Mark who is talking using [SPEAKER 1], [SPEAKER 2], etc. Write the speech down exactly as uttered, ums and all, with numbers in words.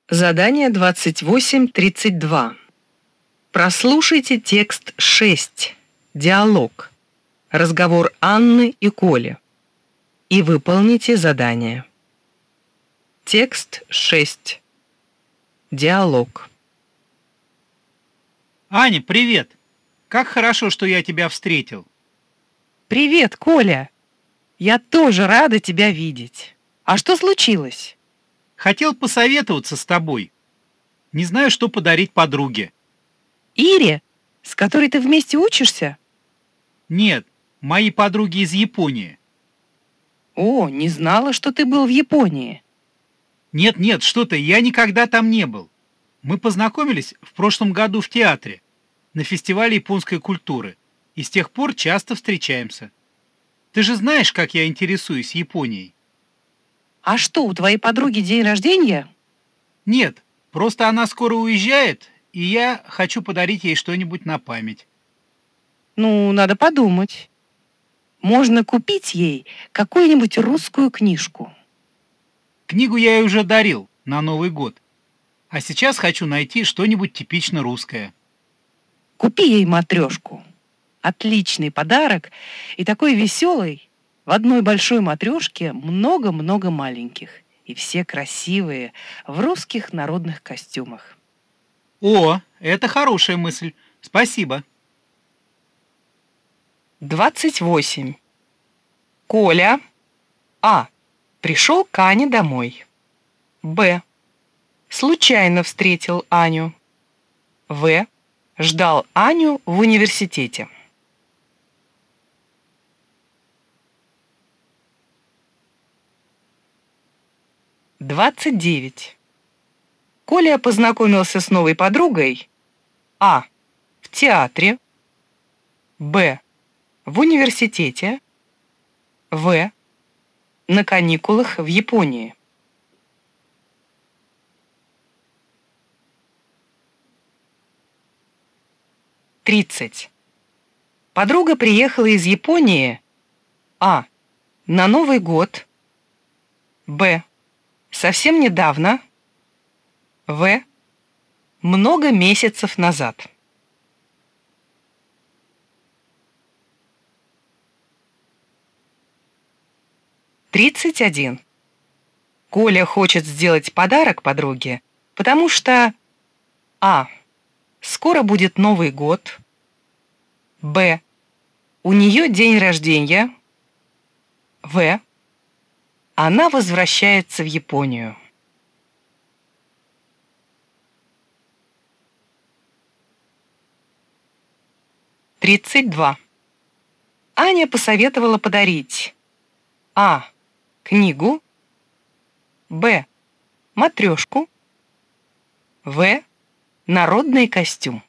[SPEAKER 1] Задание двадцать восемь тридцать два. Прослушайте текст шесть. Диалог. Разговор Анны и Коли. И выполните задание. Текст шесть. Диалог.
[SPEAKER 2] Аня, привет! Как хорошо, что я тебя встретил.
[SPEAKER 3] Привет, Коля! Я тоже рада тебя видеть. А что случилось?
[SPEAKER 2] Хотел посоветоваться с тобой. Не знаю, что подарить подруге.
[SPEAKER 3] Ире, с которой ты вместе учишься?
[SPEAKER 2] Нет, мои подруги из Японии.
[SPEAKER 3] О, не знала, что ты был в Японии.
[SPEAKER 2] Нет-нет, что ты, я никогда там не был. Мы познакомились в прошлом году в театре, на фестивале японской культуры, и с тех пор часто встречаемся. Ты же знаешь, как я интересуюсь Японией.
[SPEAKER 3] А что, у твоей подруги день рождения?
[SPEAKER 2] Нет, просто она скоро уезжает, и я хочу подарить ей что-нибудь на память.
[SPEAKER 3] Ну, надо подумать. Можно купить ей какую-нибудь русскую книжку.
[SPEAKER 2] Книгу я ей уже дарил на Новый год, а сейчас хочу найти что-нибудь типично русское.
[SPEAKER 3] Купи ей матрешку. Отличный подарок и такой веселый. В одной большой матрешке много-много маленьких. И все красивые, в русских народных костюмах.
[SPEAKER 2] О, это хорошая мысль. Спасибо.
[SPEAKER 1] двадцать восемь. Коля. А. Пришел к Ане домой. Б. Случайно встретил Аню. В. Ждал Аню в университете. двадцать девять. Коля познакомился с новой подругой. А. В театре. Б. В университете. В. На каникулах в Японии. тридцать. Подруга приехала из Японии. А. На Новый год. Б. Совсем недавно. В. Много месяцев назад. тридцать один. Коля хочет сделать подарок подруге, потому что А. Скоро будет Новый год. Б. У нее день рождения. В. Она возвращается в Японию. тридцать два. Аня посоветовала подарить А. Книгу. Б. Матрешку. В. Народный костюм.